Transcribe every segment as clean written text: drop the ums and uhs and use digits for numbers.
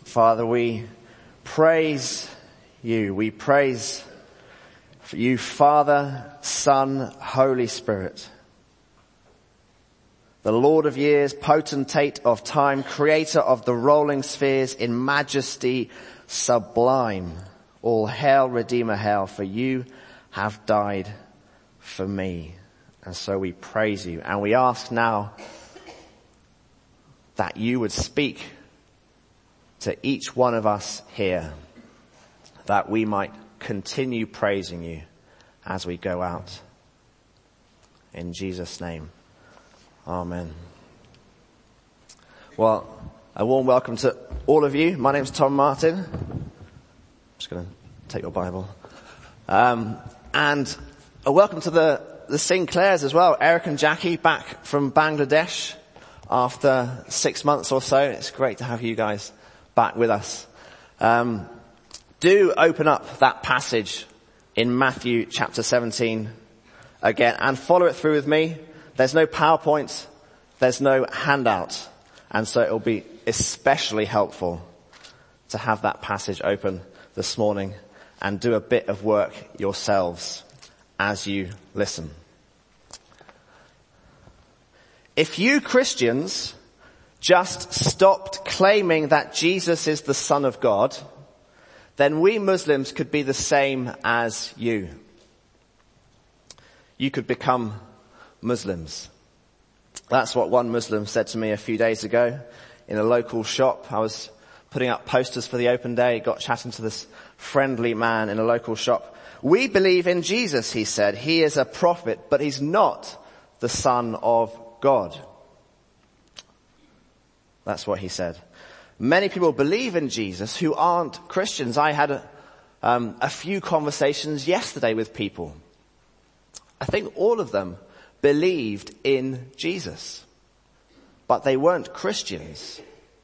Father, we praise you. We praise you, Father, Son, Holy Spirit. The Lord of years, potentate of time, creator of the rolling spheres, in majesty sublime. All hail, Redeemer, hail, for you have died for me. And so we praise you. And we ask now that you would speak to each one of us here, that we might continue praising you as we go out. In Jesus' name, amen. Well, a warm welcome to all of you. My name's Tom Martin. I'm just going to take your Bible. And a welcome to the Sinclairs as well. Eric and Jackie back from Bangladesh after 6 months or so. It's great to have you guys back with us. Do open up that passage in Matthew chapter 17 again and follow it through with me. There's no PowerPoint, there's no handout, and so it'll be especially helpful to have that passage open this morning and do a bit of work yourselves as you listen. If you Christians just stopped claiming that Jesus is the Son of God, then we Muslims could be the same as you. You could become Muslims. That's what one Muslim said to me a few days ago in a local shop. I was putting up posters for the open day, got chatting to this friendly man in a local shop. We believe in Jesus, he said. He is a prophet, but he's not the Son of God. That's what he said. Many people believe in Jesus who aren't Christians. I had a few conversations yesterday with people. I think all of them believed in Jesus, but they weren't Christians.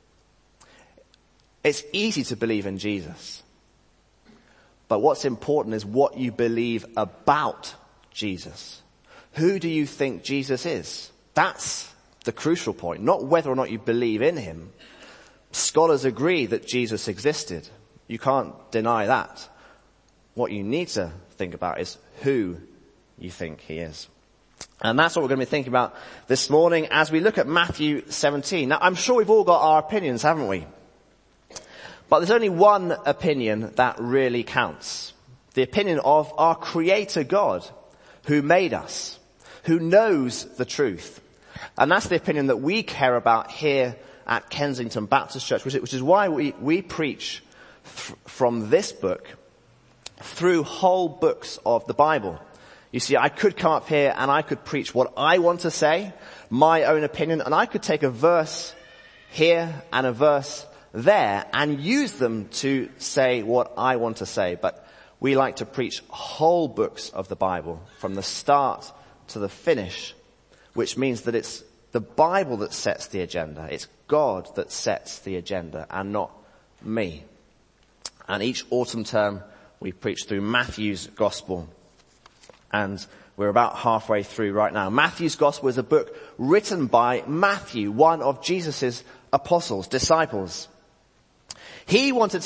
It's easy to believe in Jesus, but what's important is what you believe about Jesus. Who do you think Jesus is? That's the crucial point, not whether or not you believe in him. Scholars agree that Jesus existed. You can't deny that. What you need to think about is who you think he is. And that's what we're going to be thinking about this morning as we look at Matthew 17. Now, I'm sure we've all got our opinions, haven't we? But there's only one opinion that really counts. The opinion of our Creator God, who made us, who knows the truth. And that's the opinion that we care about here at Kensington Baptist Church, which is why we preach from this book through whole books of the Bible. You see, I could come up here and I could preach what I want to say, my own opinion, and I could take a verse here and a verse there and use them to say what I want to say. But we like to preach whole books of the Bible from the start to the finish, which means that it's the Bible that sets the agenda. It's God that sets the agenda and not me. And each autumn term we preach through Matthew's Gospel. And we're about halfway through right now. Matthew's Gospel is a book written by Matthew, one of Jesus' apostles, disciples. He wanted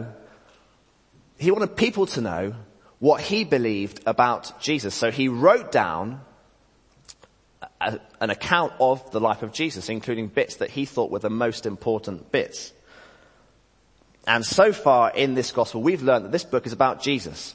people to know what he believed about Jesus. So he wrote down an account of the life of Jesus, including bits that he thought were the most important bits. And so far in this gospel, we've learned that this book is about Jesus.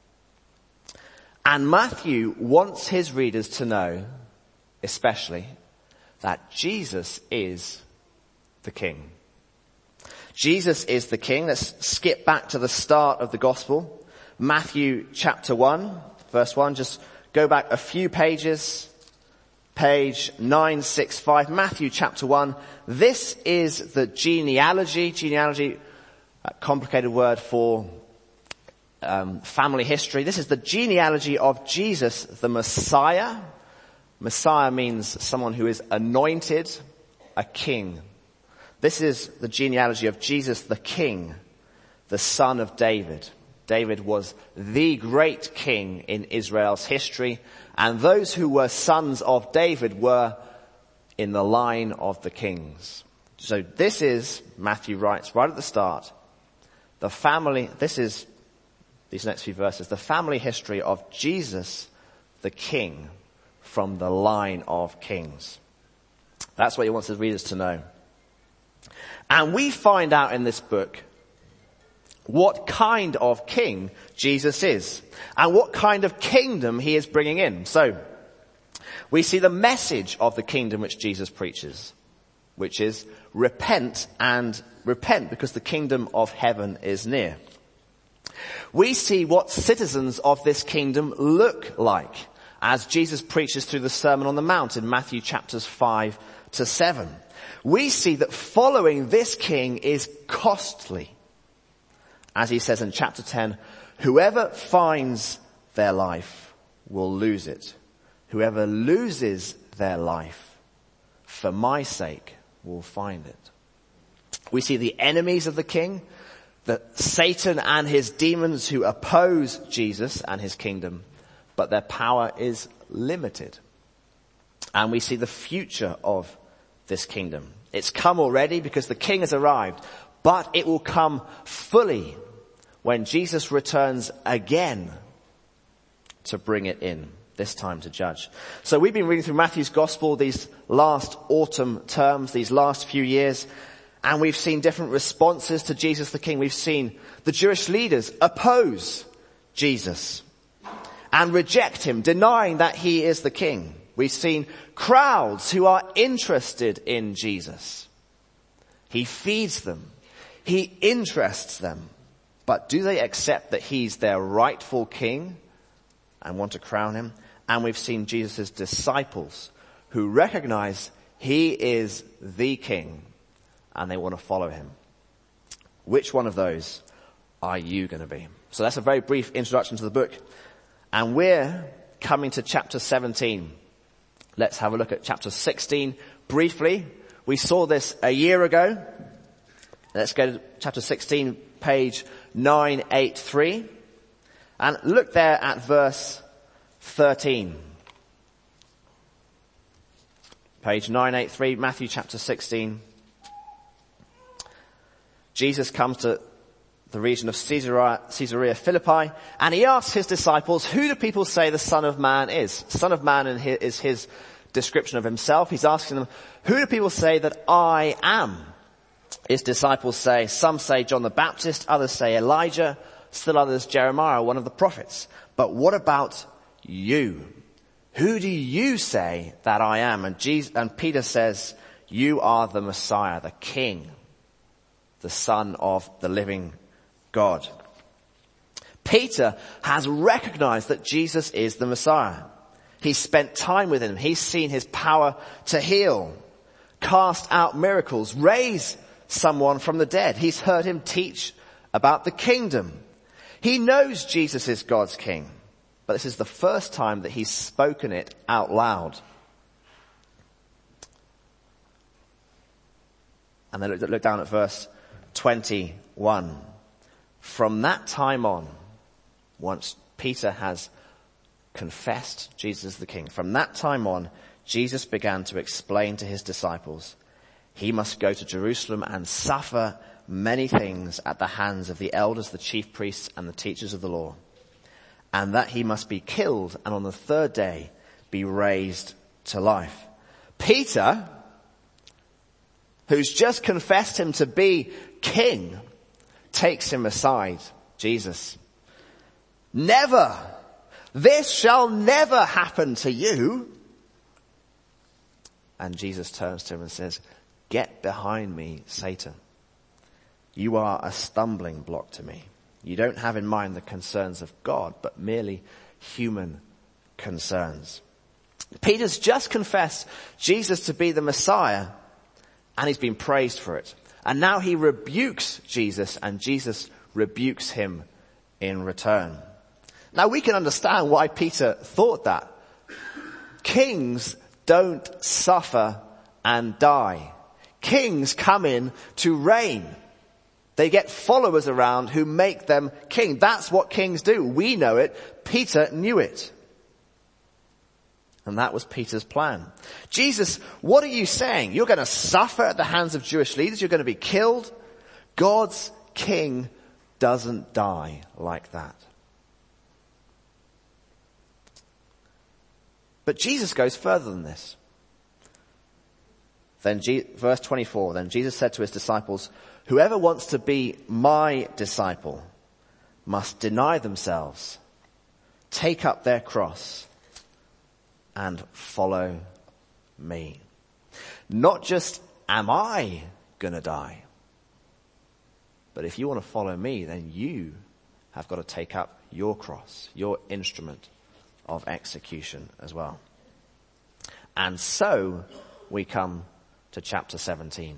And Matthew wants his readers to know, especially, that Jesus is the King. Jesus is the King. Let's skip back to the start of the gospel. Matthew chapter 1, verse 1. Just go back a few pages. Page 965, Matthew chapter 1. This is the genealogy. Genealogy, a complicated word for family history. This is the genealogy of Jesus, the Messiah. Messiah means someone who is anointed, a king. This is the genealogy of Jesus, the King, the son of David. David was the great king in Israel's history, and those who were sons of David were in the line of the kings. So this is, Matthew writes right at the start, these next few verses, the family history of Jesus, the King, from the line of kings. That's what he wants his readers to know. And we find out in this book what kind of king Jesus is and what kind of kingdom he is bringing in. So we see the message of the kingdom which Jesus preaches, which is repent because the kingdom of heaven is near. We see what citizens of this kingdom look like as Jesus preaches through the Sermon on the Mount in Matthew chapters 5 to 7. We see that following this king is costly. As he says in chapter 10, whoever finds their life will lose it. Whoever loses their life for my sake will find it. We see the enemies of the king, that Satan and his demons who oppose Jesus and his kingdom, but their power is limited. And we see the future of this kingdom. It's come already because the king has arrived, but it will come fully when Jesus returns again to bring it in, this time to judge. So we've been reading through Matthew's gospel these last autumn terms, these last few years, and we've seen different responses to Jesus the King. We've seen the Jewish leaders oppose Jesus and reject him, denying that he is the king. We've seen crowds who are interested in Jesus. He feeds them. He interests them. But do they accept that he's their rightful king and want to crown him? And we've seen Jesus' disciples who recognize he is the king and they want to follow him. Which one of those are you going to be? So that's a very brief introduction to the book. And we're coming to chapter 17. Let's have a look at chapter 16 briefly. We saw this a year ago. Let's go to chapter 16, page 983. And look there at verse 13. Page 983, Matthew chapter 16. Jesus comes to the region of Caesarea Philippi, and he asks his disciples, who do people say the Son of Man is? Son of Man is his description of himself. He's asking them, who do people say that I am? His disciples say, some say John the Baptist, others say Elijah, still others Jeremiah, one of the prophets. But what about you? Who do you say that I am? And Peter says, you are the Messiah, the King, the Son of the living God. Peter has recognized that Jesus is the Messiah. He's spent time with him. He's seen his power to heal, cast out miracles, raise someone from the dead. He's heard him teach about the kingdom. He knows Jesus is God's king, but this is the first time that he's spoken it out loud. And then look down at verse 21. From that time on, once Peter has confessed Jesus is the king, from that time on, Jesus began to explain to his disciples, he must go to Jerusalem and suffer many things at the hands of the elders, the chief priests, and the teachers of the law, and that he must be killed and on the third day be raised to life. Peter, who's just confessed him to be king, takes him aside. Jesus, never, this shall never happen to you. And Jesus turns to him and says, get behind me, Satan. You are a stumbling block to me. You don't have in mind the concerns of God, but merely human concerns. Peter's just confessed Jesus to be the Messiah, and he's been praised for it. And now he rebukes Jesus, and Jesus rebukes him in return. Now we can understand why Peter thought that. Kings don't suffer and die. Kings come in to reign. They get followers around who make them king. That's what kings do. We know it. Peter knew it. And that was Peter's plan. Jesus, what are you saying? You're going to suffer at the hands of Jewish leaders? You're going to be killed? God's king doesn't die like that. But Jesus goes further than this. Then verse 24, then Jesus said to his disciples, whoever wants to be my disciple must deny themselves, take up their cross, and follow me. Not just am I gonna die, but if you want to follow me, then you have got to take up your cross, your instrument of execution as well. And so we come to chapter 17.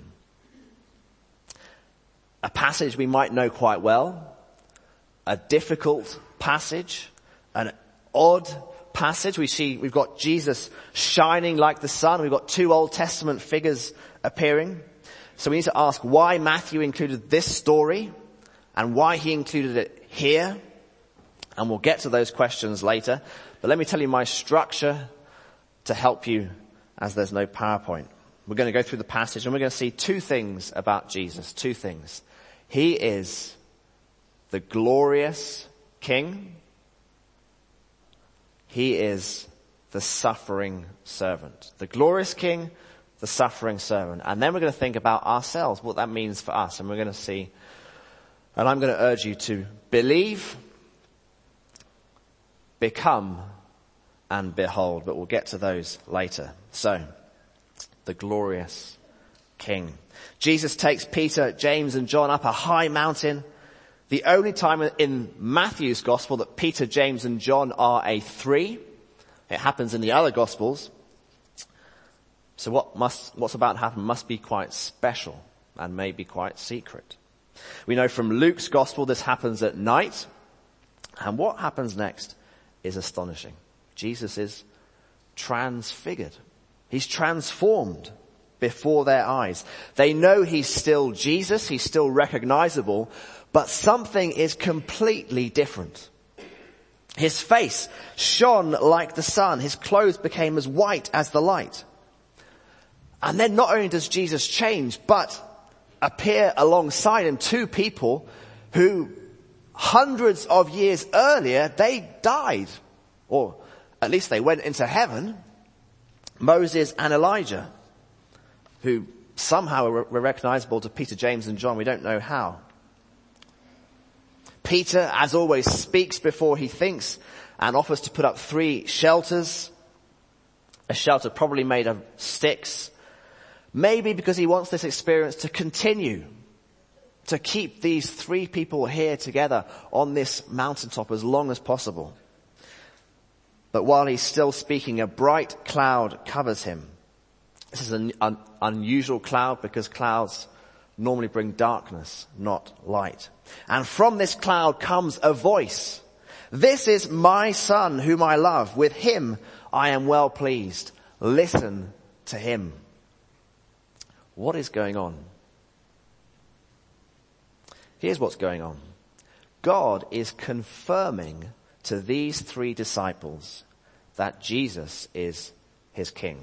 A passage we might know quite well, a difficult passage, an odd passage. We've got Jesus shining like the sun. We've got two Old Testament figures appearing. So we need to ask why Matthew included this story and why he included it here. And we'll get to those questions later. But let me tell you my structure to help you as there's no PowerPoint. We're going to go through the passage and we're going to see two things about Jesus. Two things. He is the glorious King. He is the suffering servant. The glorious King, the suffering servant. And then we're going to think about ourselves, what that means for us. And we're going to see, and I'm going to urge you to believe, become, and behold. But we'll get to those later. So, the glorious King. Jesus takes Peter, James, and John up a high mountain. The only time in Matthew's gospel that Peter, James, and John are a three. It happens in the other gospels. So what's about to happen must be quite special and maybe quite secret. We know from Luke's gospel this happens at night. And what happens next is astonishing. Jesus is transfigured. He's transformed before their eyes. They know he's still Jesus. He's still recognizable. But something is completely different. His face shone like the sun. His clothes became as white as the light. And then not only does Jesus change, but appear alongside him two people who hundreds of years earlier, they died. Or at least they went into heaven. Moses and Elijah, who somehow were recognizable to Peter, James, and John. We don't know how. Peter, as always, speaks before he thinks and offers to put up 3 shelters. A shelter probably made of sticks. Maybe because he wants this experience to continue. To keep these 3 people here together on this mountaintop as long as possible. But while he's still speaking, a bright cloud covers him. This is an unusual cloud because clouds normally bring darkness, not light. And from this cloud comes a voice. This is my son whom I love. With him I am well pleased. Listen to him. What is going on? Here's what's going on. God is confirming to these 3 disciples that Jesus is his king.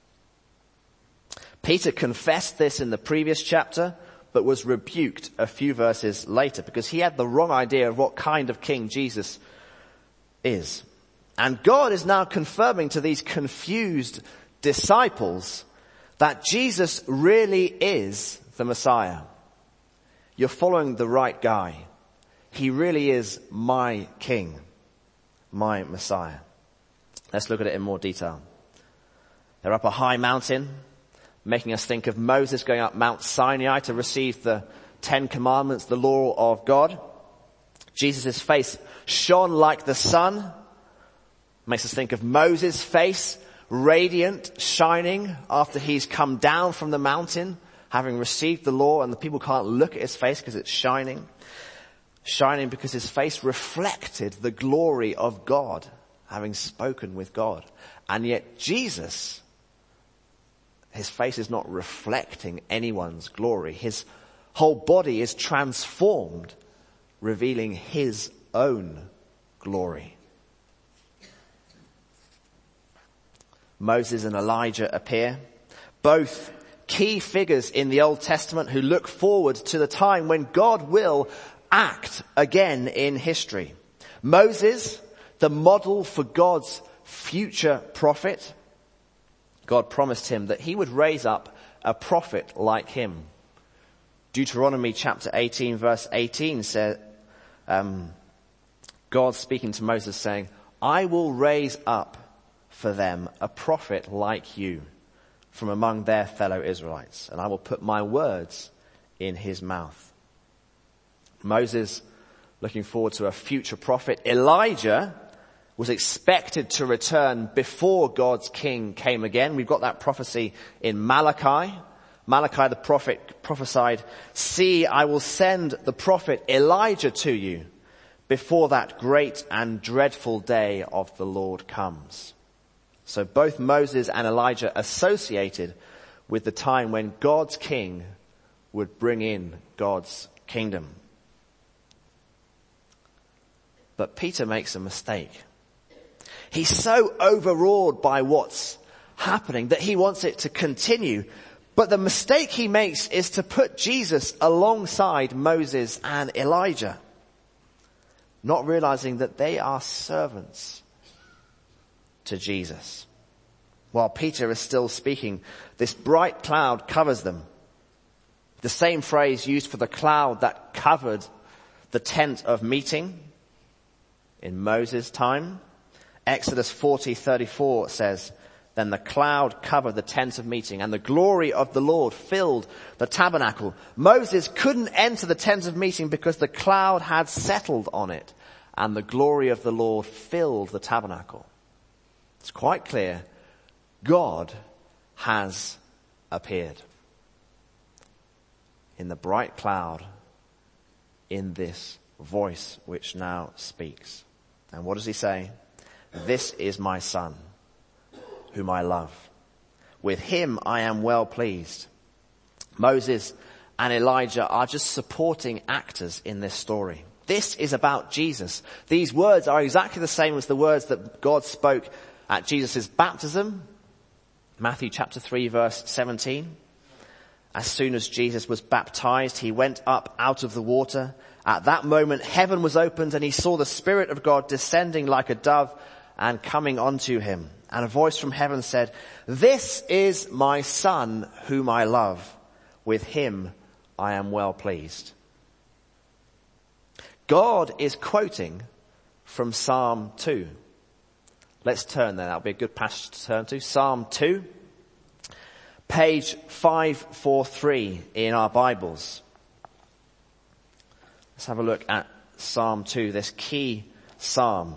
Peter confessed this in the previous chapter, but was rebuked a few verses later because he had the wrong idea of what kind of king Jesus is. And God is now confirming to these confused disciples that Jesus really is the Messiah. You're following the right guy. He really is my king, my Messiah. Let's look at it in more detail. They're up a high mountain, making us think of Moses going up Mount Sinai to receive the 10 Commandments, the law of God. Jesus' face shone like the sun. Makes us think of Moses' face, radiant, shining after he's come down from the mountain, having received the law, and the people can't look at his face because it's shining. Shining because his face reflected the glory of God, having spoken with God. And yet Jesus, his face is not reflecting anyone's glory. His whole body is transformed, revealing his own glory. Moses and Elijah appear, both key figures in the Old Testament who look forward to the time when God will act again in history. Moses, the model for God's future prophet. God promised him that he would raise up a prophet like him. Deuteronomy chapter 18 verse 18 says, God speaking to Moses saying, I will raise up for them a prophet like you from among their fellow Israelites, and I will put my words in his mouth. Moses looking forward to a future prophet. Elijah was expected to return before God's king came again. We've got that prophecy in Malachi. Malachi the prophet prophesied, see, I will send the prophet Elijah to you before that great and dreadful day of the Lord comes. So both Moses and Elijah associated with the time when God's king would bring in God's kingdom. But Peter makes a mistake. He's so overawed by what's happening that he wants it to continue. But the mistake he makes is to put Jesus alongside Moses and Elijah, not realizing that they are servants to Jesus. While Peter is still speaking, this bright cloud covers them. The same phrase used for the cloud that covered the tent of meeting in Moses' time. Exodus 40:34 says, then the cloud covered the tent of meeting and the glory of the Lord filled the tabernacle. Moses couldn't enter the tent of meeting because the cloud had settled on it and the glory of the Lord filled the tabernacle. It's quite clear God has appeared in the bright cloud, in this voice which now speaks. And what does he say? This is my son, whom I love. With him I am well pleased. Moses and Elijah are just supporting actors in this story. This is about Jesus. These words are exactly the same as the words that God spoke at Jesus' baptism. Matthew chapter 3 verse 17. As soon as Jesus was baptized, he went up out of the water. At that moment, heaven was opened and he saw the Spirit of God descending like a dove and coming onto him. And a voice from heaven said, this is my son whom I love. With him I am well pleased. God is quoting from Psalm 2. Let's turn there. That'll be a good passage to turn to. Psalm 2, page 543 in our Bibles. Let's have a look at Psalm 2, this key psalm.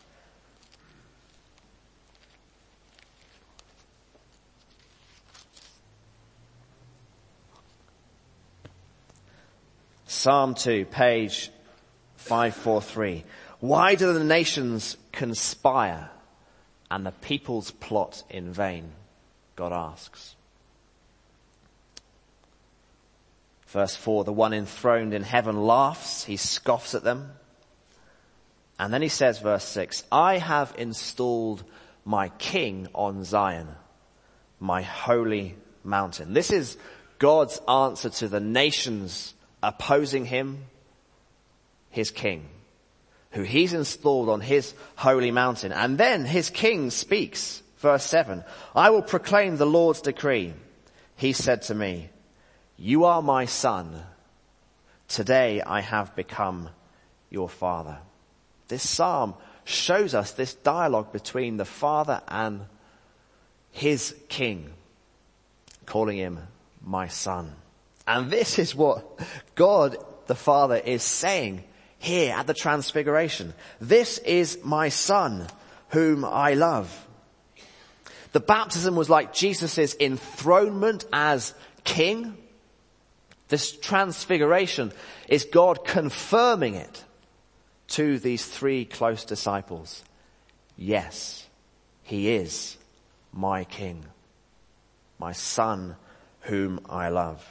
Psalm 2, page 543. Why do the nations conspire and the peoples plot in vain? God asks. Verse 4, the one enthroned in heaven laughs, he scoffs at them. And then he says, verse 6, I have installed my king on Zion, my holy mountain. This is God's answer to the nations opposing him, his king, who he's installed on his holy mountain. And then his king speaks, verse 7, I will proclaim the Lord's decree. He said to me, you are my son. Today I have become your father. This psalm shows us this dialogue between the father and his king, calling him my son. And this is what God the Father is saying here at the Transfiguration. This is my son whom I love. The baptism was like Jesus' enthronement as king. This Transfiguration is God confirming it to these three close disciples. Yes, he is my king, my son whom I love.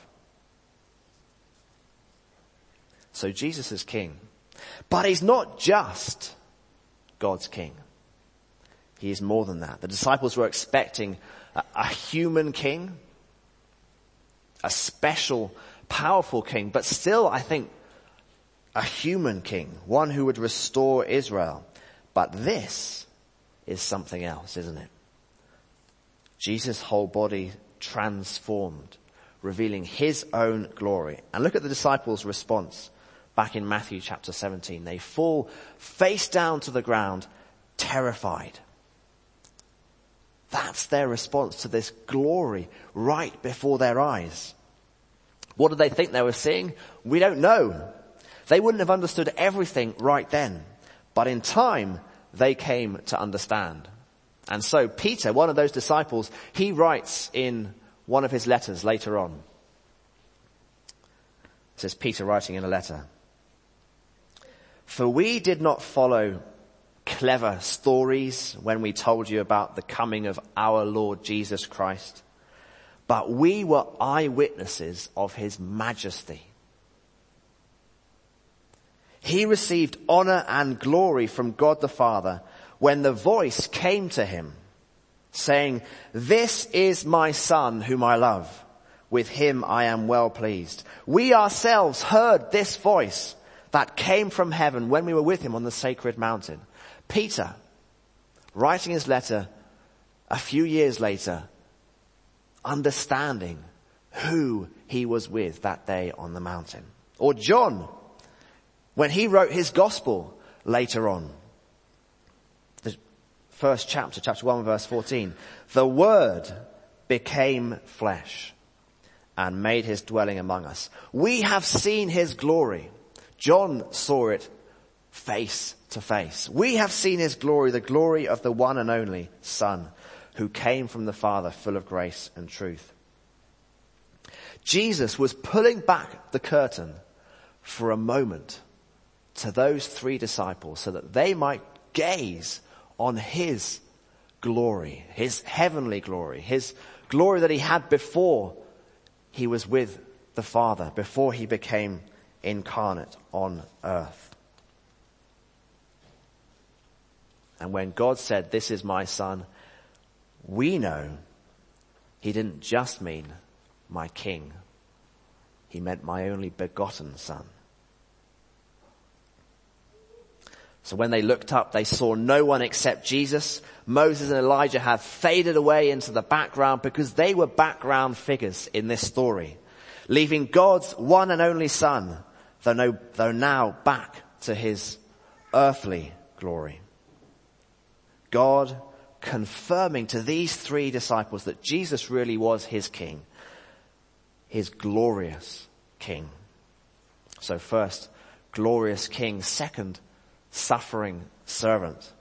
So Jesus is king. But he's not just God's king. He is more than that. The disciples were expecting a human king, a special, powerful king, but still, I think, a human king, one who would restore Israel. But this is something else, isn't it? Jesus' whole body transformed, revealing his own glory. And look at the disciples' response back in Matthew chapter 17. They fall face down to the ground, terrified. That's their response to this glory right before their eyes. What did they think they were seeing? We don't know. They wouldn't have understood everything right then. But in time, they came to understand. And so Peter, one of those disciples, he writes in one of his letters later on. This is Peter writing in a letter. For we did not follow clever stories when we told you about the coming of our Lord Jesus Christ, but we were eyewitnesses of his majesty. He received honor and glory from God the Father when the voice came to him saying, "This is my son whom I love. With him I am well pleased." We ourselves heard this voice that came from heaven when we were with him on the sacred mountain. Peter, writing his letter a few years later, understanding who he was with that day on the mountain. Or John, when he wrote his gospel later on, the first chapter 1 verse 14, the Word became flesh and made his dwelling among us. We have seen his glory. John saw it face to face. We have seen his glory, the glory of the one and only Son who came from the Father, full of grace and truth. Jesus was pulling back the curtain for a moment to those three disciples so that they might gaze on his glory, his heavenly glory, his glory that he had before he was with the Father, before he became incarnate on earth. And when God said, "This is my son," we know he didn't just mean my king. He meant my only begotten son. So when they looked up, they saw no one except Jesus. Moses and Elijah had faded away into the background because they were background figures in this story, leaving God's one and only son, though now back to his earthly glory. God confirming to these three disciples that Jesus really was his king, his glorious king. So first, glorious king. Second, suffering servant.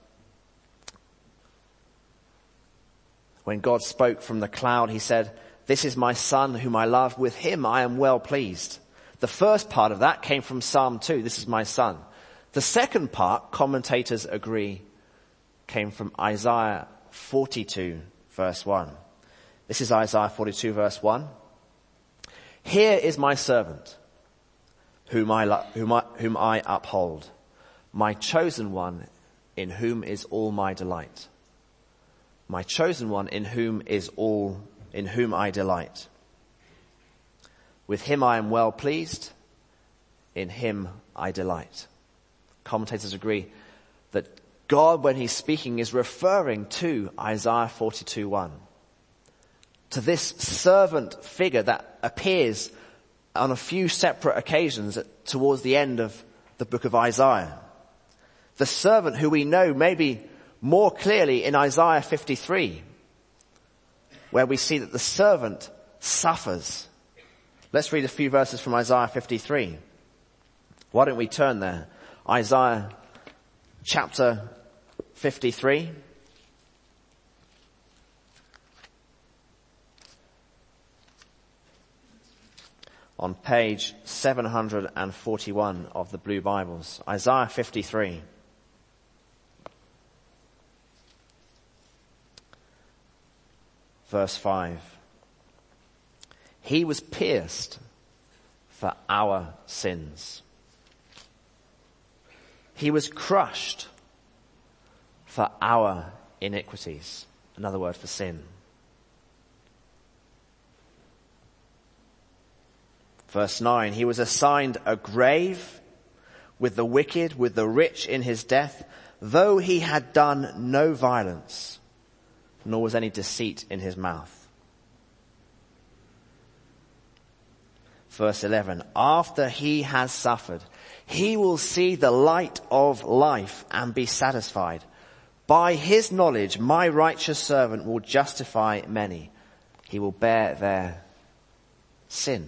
When God spoke from the cloud, he said, "This is my son whom I love. With him I am well pleased." The first part of that came from Psalm 2. This is my son. The second part, commentators agree, came from Isaiah 42 verse 1. This is Isaiah 42 verse 1. "Here is my servant whom I uphold, my chosen one in whom is all my delight. My chosen one in whom I delight. With him I am well pleased, in him I delight." Commentators agree that God, when he's speaking, is referring to Isaiah 42:1, to this servant figure that appears on a few separate occasions towards the end of the book of Isaiah. The servant who we know maybe more clearly in Isaiah 53, where we see that the servant suffers. Let's read a few verses from Isaiah 53. Why don't we turn there? Isaiah chapter 53. On page 741 of the Blue Bibles. Isaiah 53. Verse 5. He was pierced for our sins. He was crushed for our iniquities. Another word for sin. Verse 9, he was assigned a grave with the wicked, with the rich in his death, though he had done no violence, nor was any deceit in his mouth. Verse 11, after he has suffered, he will see the light of life and be satisfied. By his knowledge, my righteous servant will justify many. He will bear their sin.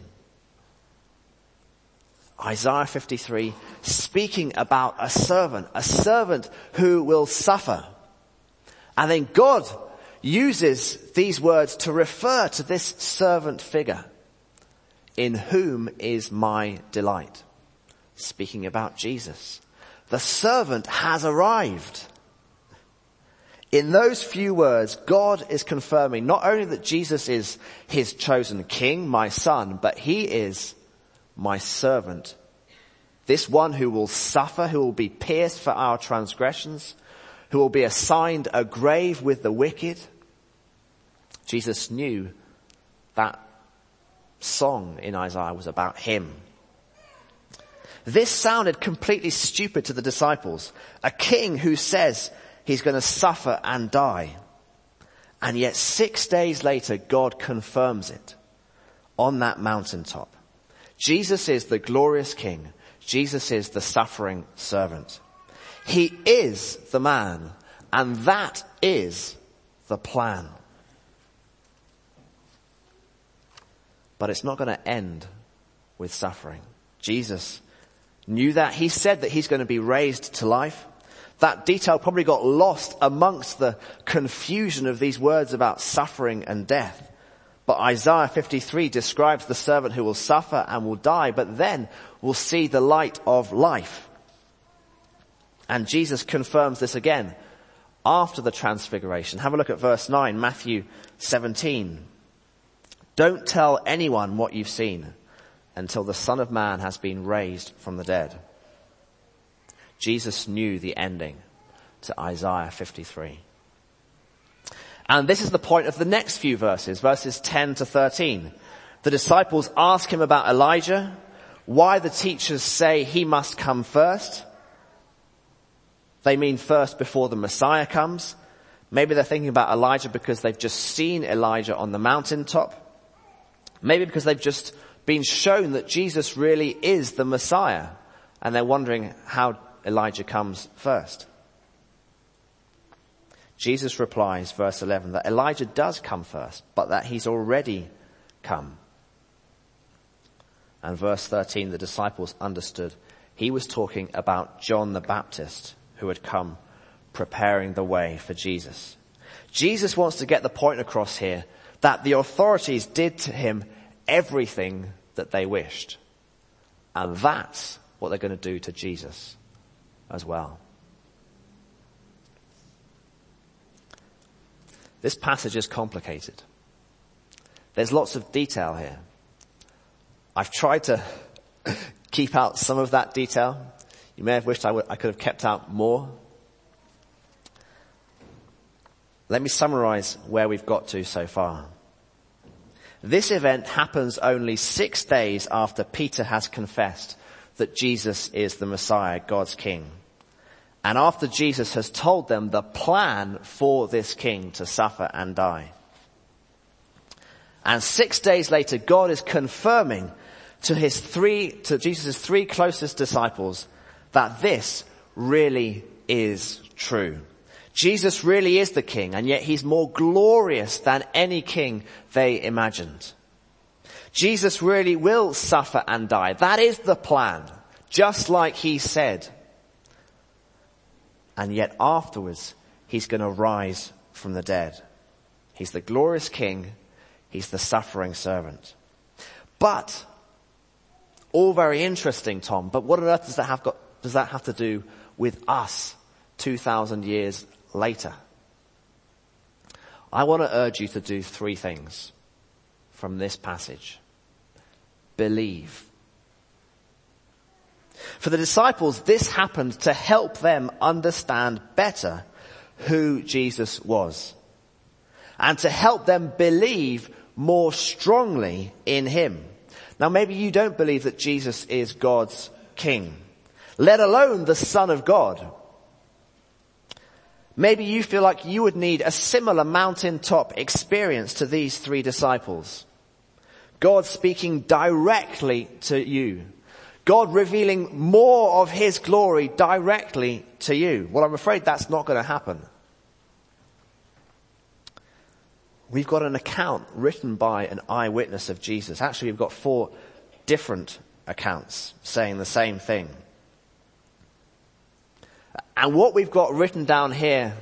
Isaiah 53, speaking about a servant who will suffer. And then God uses these words to refer to this servant figure. In whom is my delight? Speaking about Jesus. The servant has arrived. In those few words, God is confirming not only that Jesus is his chosen king, my son, but he is my servant. This one who will suffer, who will be pierced for our transgressions, who will be assigned a grave with the wicked. Jesus knew that song in Isaiah was about him. This sounded completely stupid to the disciples. A king who says he's going to suffer and die. And yet 6 days later, God confirms it on that mountaintop. Jesus is the glorious king. Jesus is the suffering servant. He is the man, and that is the plan. But it's not going to end with suffering. Jesus knew that. He said that he's going to be raised to life. That detail probably got lost amongst the confusion of these words about suffering and death. But Isaiah 53 describes the servant who will suffer and will die, but then will see the light of life. And Jesus confirms this again after the transfiguration. Have a look at verse 9, Matthew 17. Don't tell anyone what you've seen until the Son of Man has been raised from the dead. Jesus knew the ending to Isaiah 53. And this is the point of the next few verses, verses 10 to 13. The disciples ask him about Elijah, why the teachers say he must come first. They mean first before the Messiah comes. Maybe they're thinking about Elijah because they've just seen Elijah on the mountaintop. Maybe because they've just been shown that Jesus really is the Messiah, and they're wondering how Elijah comes first. Jesus replies, verse 11, that Elijah does come first, but that he's already come. And verse 13, the disciples understood he was talking about John the Baptist, who had come preparing the way for Jesus. Jesus wants to get the point across here that the authorities did to him everything that they wished. And that's what they're going to do to Jesus as well. This passage is complicated. There's lots of detail here. I've tried to keep out some of that detail. You may have wished I could have kept out more. Let me summarize where we've got to so far. This event happens only 6 days after Peter has confessed that Jesus is the Messiah, God's King. And after Jesus has told them the plan for this king to suffer and die. And 6 days later, God is confirming to Jesus' three closest disciples that this really is true. Jesus really is the king, and yet he's more glorious than any king they imagined. Jesus really will suffer and die. That is the plan, just like he said. And yet afterwards, he's going to rise from the dead. He's the glorious king. He's the suffering servant. But, all very interesting, Tom, but what on earth does that have to do with us 2,000 years later? I want to urge you to do 3 things from this passage. Believe. For the disciples, this happened to help them understand better who Jesus was, and to help them believe more strongly in him. Now maybe you don't believe that Jesus is God's King, let alone the Son of God. Maybe you feel like you would need a similar mountaintop experience to these 3 disciples. God speaking directly to you. God revealing more of his glory directly to you. Well, I'm afraid that's not going to happen. We've got an account written by an eyewitness of Jesus. Actually, we've got 4 different accounts saying the same thing. And what we've got written down here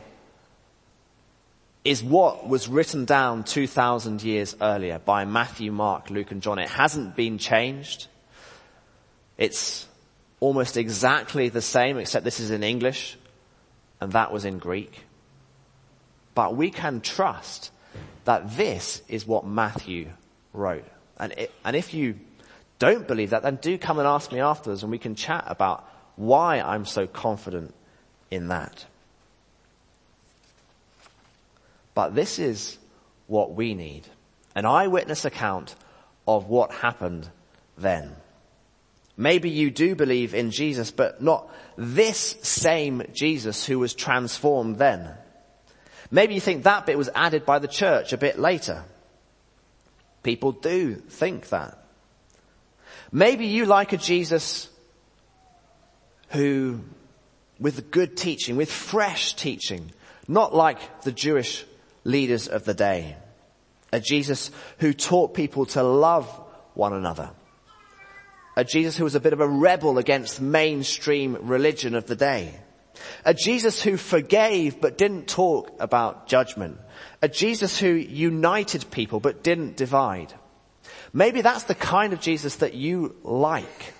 is what was written down 2,000 years earlier by Matthew, Mark, Luke, and John. It hasn't been changed. It's almost exactly the same, except this is in English and that was in Greek. But we can trust that this is what Matthew wrote. And if you don't believe that, then do come and ask me afterwards and we can chat about why I'm so confident in that. But this is what we need. An eyewitness account of what happened then. Maybe you do believe in Jesus, but not this same Jesus who was transformed then. Maybe you think that bit was added by the church a bit later. People do think that. Maybe you like a Jesus who, with good teaching, with fresh teaching, not like the Jewish leaders of the day. A Jesus who taught people to love one another. A Jesus who was a bit of a rebel against mainstream religion of the day. A Jesus who forgave but didn't talk about judgment. A Jesus who united people but didn't divide. Maybe that's the kind of Jesus that you like.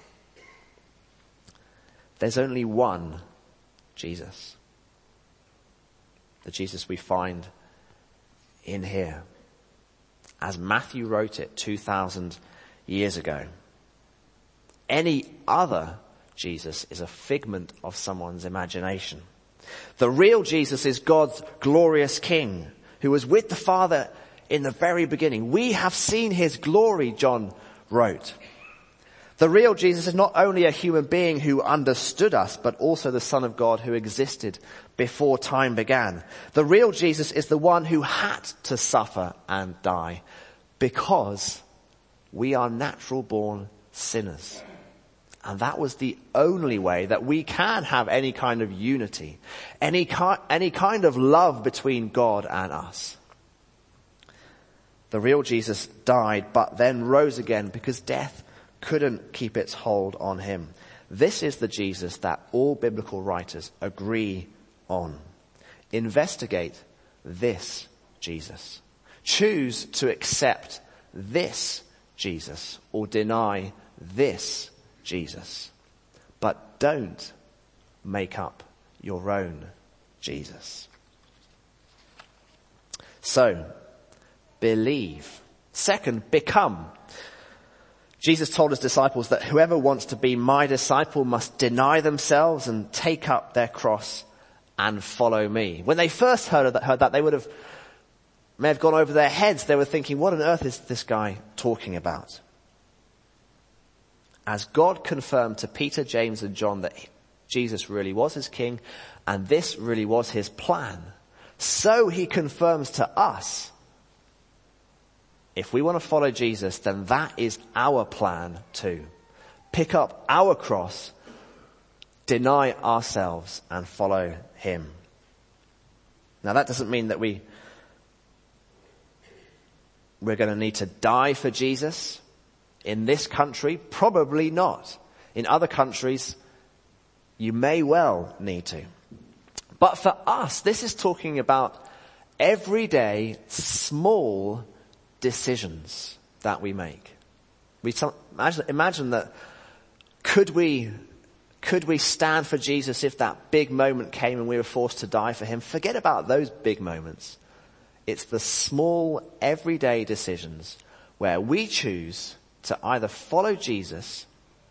There's only one Jesus. The Jesus we find in here, as Matthew wrote it 2,000 years ago. Any other Jesus is a figment of someone's imagination. The real Jesus is God's glorious King, who was with the Father in the very beginning. We have seen his glory, John wrote. The real Jesus is not only a human being who understood us, but also the Son of God who existed before time began. The real Jesus is the one who had to suffer and die because we are natural born sinners. And that was the only way that we can have any kind of unity, any kind of love between God and us. The real Jesus died, but then rose again because death couldn't keep its hold on him. This is the Jesus that all biblical writers agree on. Investigate this Jesus. Choose to accept this Jesus or deny this Jesus. But don't make up your own Jesus. So, believe. Second, become. Jesus told his disciples that whoever wants to be my disciple must deny themselves and take up their cross and follow me. When they first heard that, they may have gone over their heads. They were thinking, what on earth is this guy talking about? As God confirmed to Peter, James, and John that Jesus really was his king and this really was his plan, so he confirms to us, if we want to follow Jesus, then that is our plan too. Pick up our cross, deny ourselves, and follow him. Now that doesn't mean that we're going to need to die for Jesus. In this country, probably not. In other countries, you may well need to. But for us, this is talking about everyday, small decisions that we make. Imagine that could we stand for Jesus if that big moment came and we were forced to die for him? Forget about those big moments. It's the small, everyday decisions where we choose to either follow Jesus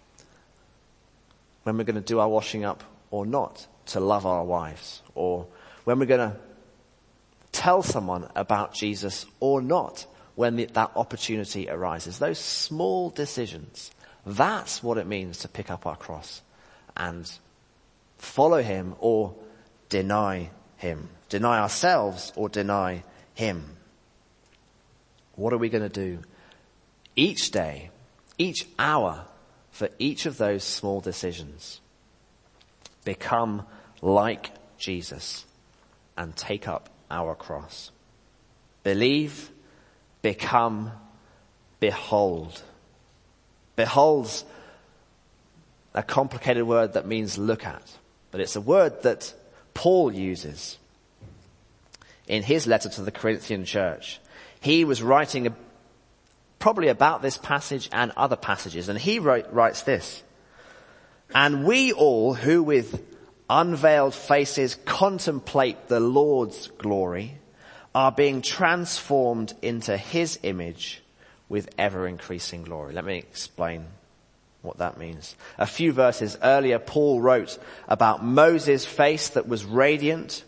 when we're going to do our washing up or not, to love our wives, or when we're going to tell someone about Jesus or not when that opportunity arises. Those small decisions, that's what it means to pick up our cross and follow him or deny him. Deny ourselves or deny him. What are we going to do each day, each hour, for each of those small decisions? Become like Jesus and take up our cross. Believe, become, behold. Behold's a complicated word that means look at, but it's a word that Paul uses in his letter to the Corinthian church. He was writing probably about this passage and other passages, and he writes this: "And we all who with unveiled faces contemplate the Lord's glory are being transformed into his image with ever increasing glory." Let me explain what that means. A few verses earlier, Paul wrote about Moses' face that was radiant,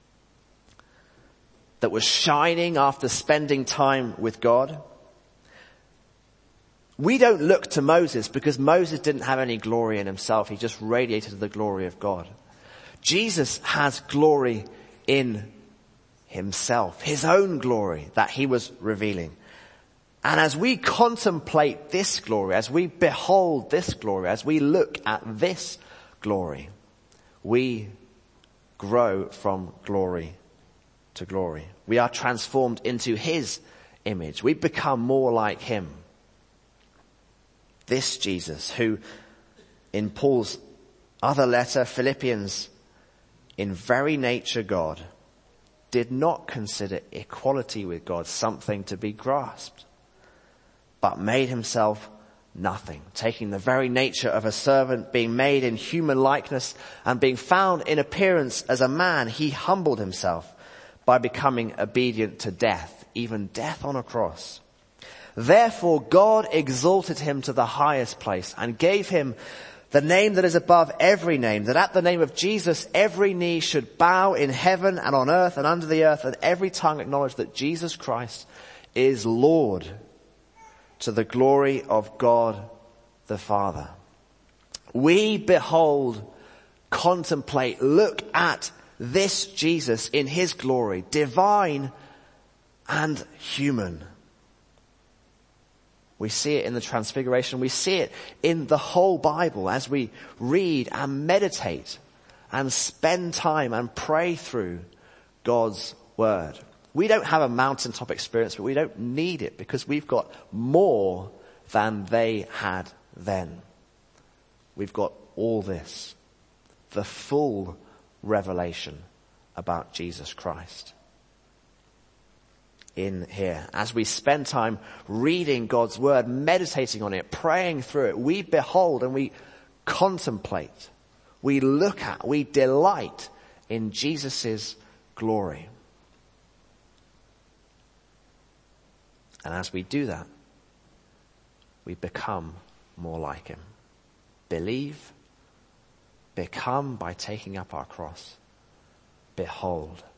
that was shining after spending time with God. We don't look to Moses because Moses didn't have any glory in himself. He just radiated the glory of God. Jesus has glory in himself, his own glory that he was revealing. And as we contemplate this glory, as we behold this glory, as we look at this glory, we grow from glory to glory. We are transformed into his image. We become more like him. This Jesus, who in Paul's other letter, Philippians, in very nature God, did not consider equality with God something to be grasped, but made himself nothing, taking the very nature of a servant, being made in human likeness, and being found in appearance as a man, he humbled himself by becoming obedient to death, even death on a cross. Therefore God exalted him to the highest place and gave him the name that is above every name, that at the name of Jesus every knee should bow in heaven and on earth and under the earth, and every tongue acknowledge that Jesus Christ is Lord, to the glory of God the Father. We behold, contemplate, look at this Jesus in his glory, divine and human. We see it in the Transfiguration. We see it in the whole Bible as we read and meditate and spend time and pray through God's word. We don't have a mountaintop experience, but we don't need it because we've got more than they had then. We've got all this, the full revelation about Jesus Christ in here. As we spend time reading God's word, meditating on it, praying through it, we behold and we contemplate, we look at, we delight in Jesus' glory. And as we do that, we become more like him. Believe, become by taking up our cross. Behold.